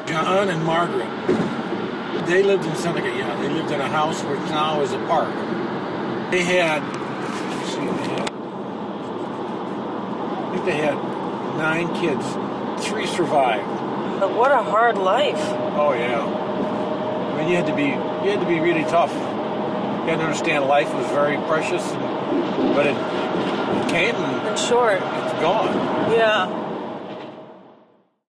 John and Margaret, they lived in Seneca. Yeah, they lived in a house which now is a park. They had, let's see, I think they had 9 kids. 3 survived. But what a hard life. Oh yeah. I mean, you had to be really tough. You had to understand life was very precious, but it came and And short. it's gone. Yeah.